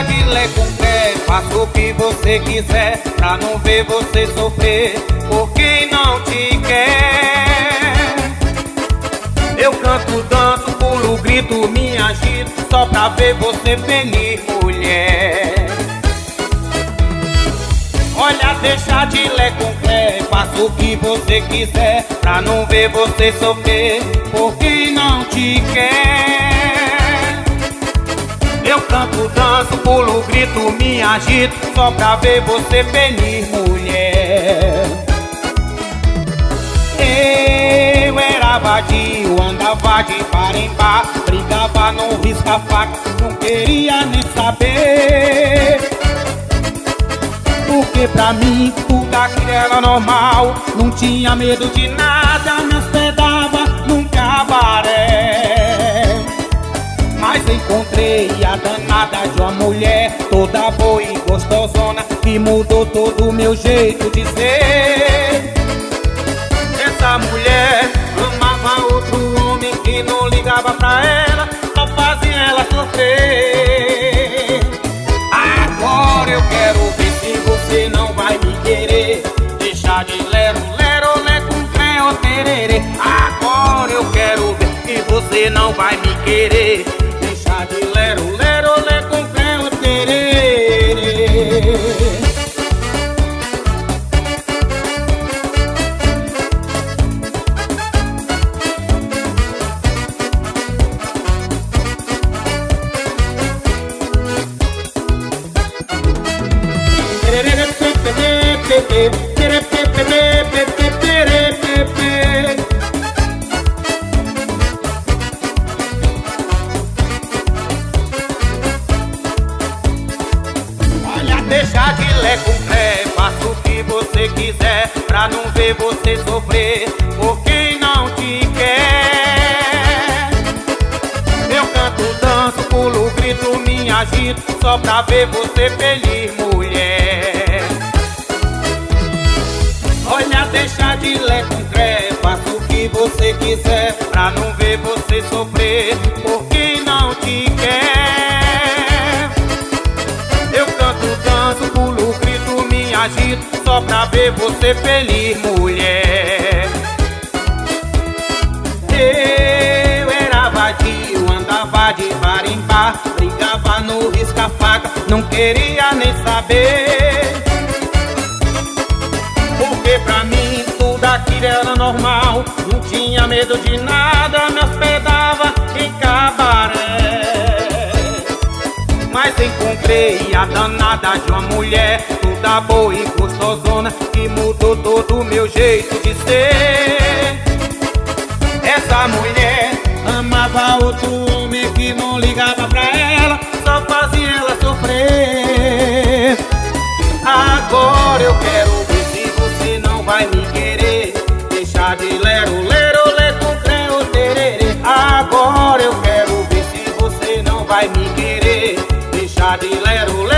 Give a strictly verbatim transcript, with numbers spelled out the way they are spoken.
de lé com pé, faça o que você quiser, pra não ver você sofrer por quem não te quer. Eu canto, danço, pulo, grito, me agito, só pra ver você feliz, mulher. Olha, deixa de lé com pé, faça o que você quiser, pra não ver você sofrer por quem não te quer. Eu canto, danço, pulo, grito, me agito, só pra ver você feliz, mulher. Eu era vadio, andava de par em par, brigava no risca-faca, não queria nem saber. Porque pra mim tudo aquilo era normal, não tinha medo de nada, me hospedava num cabaré. Mas encontrei a danada de uma mulher, toda boa e gostosona, que mudou todo o meu jeito de ser. Essa mulher amava outro homem que não ligava pra ela, só fazia ela sofrer. Agora eu quero ver se você não vai me querer, deixar de lero, lero, lé com cré, ô tererê. Agora eu quero ver se você não vai me querer, deixar de lero, lero, lé com cré, ô tererê. Olha, deixa de lé com pé, faça o que você quiser, pra não ver você sofrer por quem não te quer. Eu canto, danço, pulo, grito, me agito, só pra ver você feliz, mulher. Olha, deixa de lé com cré, faça o que você quiser, pra não ver você sofrer por quem não te quer. Eu canto, danço, pulo, grito, me agito, só pra ver você feliz, mulher. Eu era vadio, andava de bar em bar, brigava no risca-faca, não queria nem saber. Porque pra mim tudo aquilo era normal, não tinha medo de nada, me hospedava em cabaré. Mas encontrei a danada de uma mulher, toda boa e gostosona, que mudou todo o meu jeito de ser. Essa mulher amava outro homem que não ligava pra ela, só fazia ela sofrer. Agora eu quero ver se você não vai me querer, deixar de lero, lero, lé com cré, ô tererê. Agora eu quero ver se você não vai me querer, deixar de lero, lero.